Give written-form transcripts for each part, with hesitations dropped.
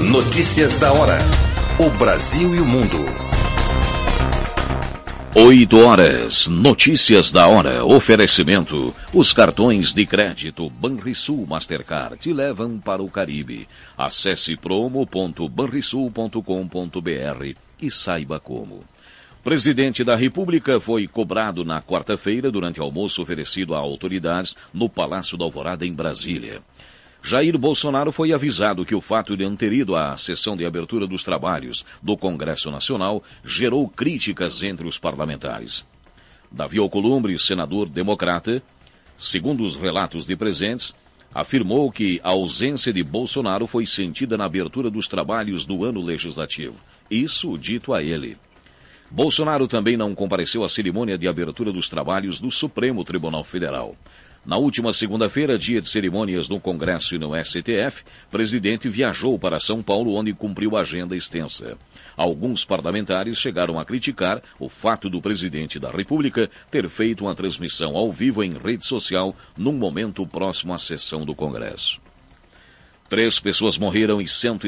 Notícias da hora. O Brasil e o mundo. 8 horas. Notícias da hora. Oferecimento. Os cartões de crédito Banrisul Mastercard te levam para o Caribe. Acesse promo.banrisul.com.br e saiba como. Presidente da República foi cobrado na quarta-feira durante almoço oferecido a autoridades no Palácio da Alvorada, em Brasília. Jair Bolsonaro foi avisado que o fato de não ter ido à sessão de abertura dos trabalhos do Congresso Nacional gerou críticas entre os parlamentares. Davi Alcolumbre, senador democrata, segundo os relatos de presentes, afirmou que a ausência de Bolsonaro foi sentida na abertura dos trabalhos do ano legislativo. Isso dito a ele. Bolsonaro também não compareceu à cerimônia de abertura dos trabalhos do Supremo Tribunal Federal. Na última segunda-feira, dia de cerimônias no Congresso e no STF, o presidente viajou para São Paulo, onde cumpriu agenda extensa. Alguns parlamentares chegaram a criticar o fato do presidente da República ter feito uma transmissão ao vivo em rede social num momento próximo à sessão do Congresso. 3 pessoas morreram e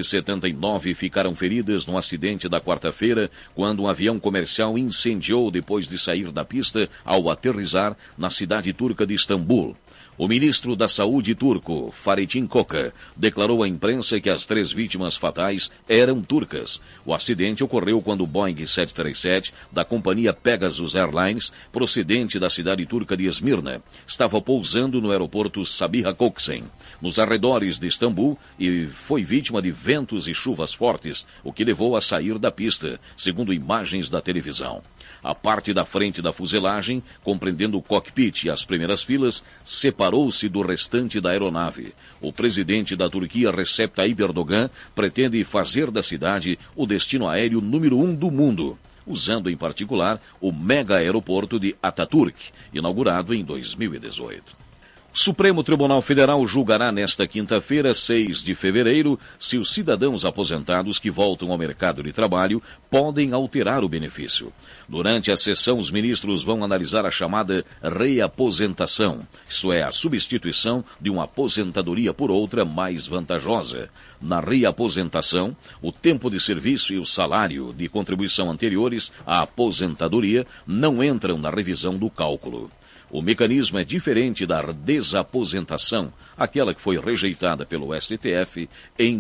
179 ficaram feridas no acidente da quarta-feira, quando um avião comercial incendiou depois de sair da pista ao aterrissar na cidade turca de Istambul. O ministro da Saúde turco, Fahrettin Koca, declarou à imprensa que as 3 vítimas fatais eram turcas. O acidente ocorreu quando o Boeing 737 da companhia Pegasus Airlines, procedente da cidade turca de Esmirna, estava pousando no aeroporto Sabiha Gökçen, nos arredores de Istambul, e foi vítima de ventos e chuvas fortes, o que levou a sair da pista, segundo imagens da televisão. A parte da frente da fuselagem, compreendendo o cockpit e as primeiras filas, separou-se do restante da aeronave. O presidente da Turquia, Recep Tayyip Erdogan, pretende fazer da cidade o destino aéreo número 1 do mundo, usando em particular o mega aeroporto de Atatürk, inaugurado em 2018. Supremo Tribunal Federal julgará nesta quinta-feira, 6 de fevereiro, se os cidadãos aposentados que voltam ao mercado de trabalho podem alterar o benefício. Durante a sessão, os ministros vão analisar a chamada reaposentação, isto é, a substituição de uma aposentadoria por outra mais vantajosa. Na reaposentação, o tempo de serviço e o salário de contribuição anteriores à aposentadoria não entram na revisão do cálculo. O mecanismo é diferente da desaposentação, aquela que foi rejeitada pelo STF em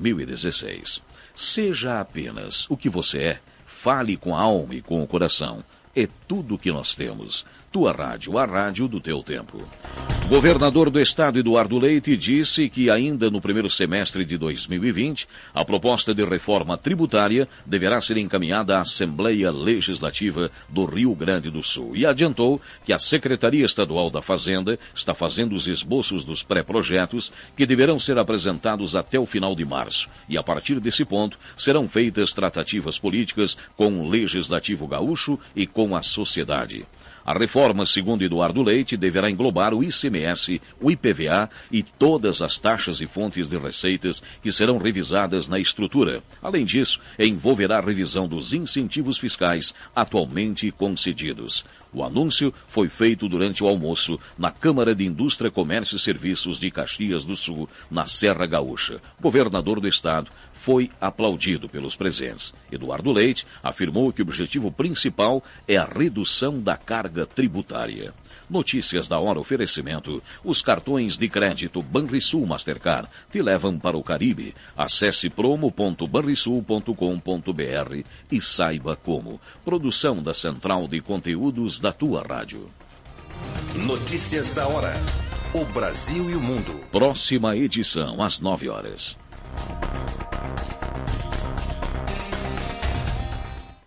2016. Seja apenas o que você é, fale com a alma e com o coração. É tudo o que nós temos. Tua rádio, a rádio do teu tempo. O governador do estado, Eduardo Leite, disse que ainda no primeiro semestre de 2020, a proposta de reforma tributária deverá ser encaminhada à Assembleia Legislativa do Rio Grande do Sul. E adiantou que a Secretaria Estadual da Fazenda está fazendo os esboços dos pré-projetos que deverão ser apresentados até o final de março. E a partir desse ponto, serão feitas tratativas políticas com o Legislativo Gaúcho e com a sociedade. A reforma, segundo Eduardo Leite, deverá englobar o ICMS, o IPVA e todas as taxas e fontes de receitas que serão revisadas na estrutura. Além disso, envolverá a revisão dos incentivos fiscais atualmente concedidos. O anúncio foi feito durante o almoço na Câmara de Indústria, Comércio e Serviços de Caxias do Sul, na Serra Gaúcha. O governador do estado foi aplaudido pelos presentes. Eduardo Leite afirmou que o objetivo principal é a redução da carga tributária. Notícias da hora, oferecimento. Os cartões de crédito Banrisul Mastercard te levam para o Caribe. Acesse promo.banrisul.com.br e saiba como. Produção da Central de Conteúdos da tua rádio. Notícias da hora. O Brasil e o mundo. Próxima edição, às 9 horas.